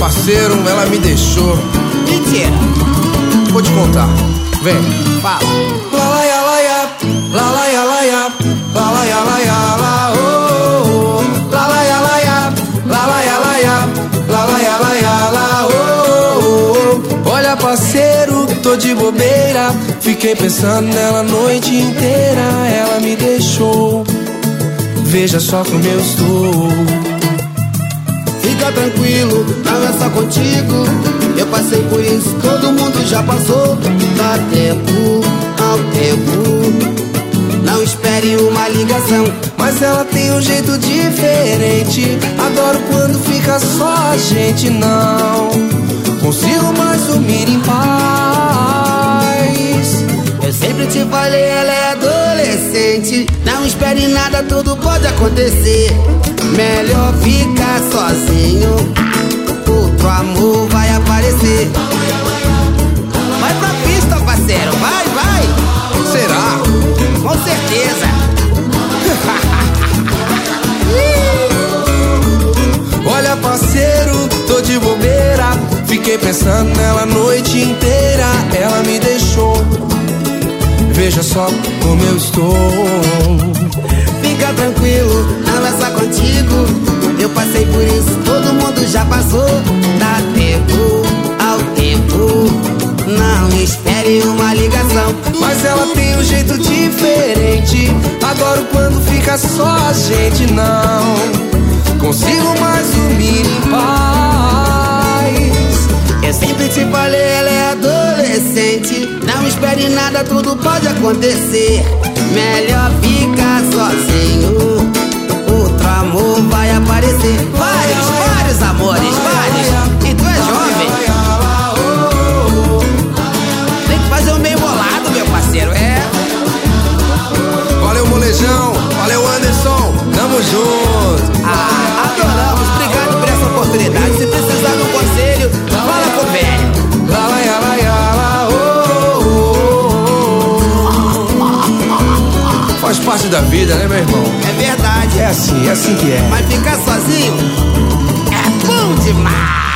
parceiro, ela me deixou. Mentira. Vou te contar, vem. Fala. Lalaia, laia, lalaia, laia, lalaia, laia, la, oh, oh. Lalaia, laia, lalaia, laia, lalaia, laia, la, oh, oh. Olha, parceiro, tô de bobeira. Fiquei pensando nela a noite inteira. Ela me deixou. Veja só como eu estou. Fica tranquilo, não é só contigo. Eu passei por isso, todo mundo já passou. Dá tempo ao tempo. Não espere uma ligação. Mas ela tem um jeito diferente. Adoro quando fica só a gente. Não consigo mais dormir em paz. Eu sempre te falei, ela é adolescente. Não espere nada, tudo pode acontecer. Melhor ficar sozinho. Outro amor vai aparecer. Vai pra pista, parceiro, vai, vai. Será? Com certeza. Olha, parceiro, tô de bobeira. Fiquei pensando nela a noite inteira. Ela me deixou. Veja só como eu estou. Fica tranquilo, não é só contigo. Eu passei por isso, todo mundo já passou. Dá tempo ao tempo. Não espere uma ligação. Mas ela tem um jeito diferente. Adoro quando fica só a gente. Não consigo mais dormir em paz. Eu sempre te falei, ela é adolescente. Não espere nada, tudo pode acontecer. Melhor ficar sozinho. Outro amor vai aparecer. Vários amores, vários. E tu é jovem. Tem que fazer um meio bolado, meu parceiro, é. Valeu, molejão. Valeu, Anderson. Tamo junto. Adoramos, obrigado por essa oportunidade. Se precisar de um conselho, fala com o velho. Lalaia, laia, la, oh, oh, oh. Faz parte da vida, né, meu irmão? É verdade. É assim que é. Mas ficar sozinho é bom demais.